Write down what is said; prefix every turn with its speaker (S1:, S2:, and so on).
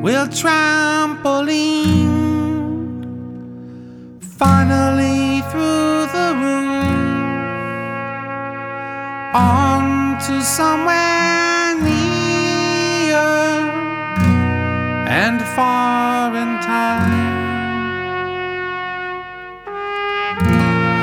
S1: will trampoline finally through the roof onto somewhere near and far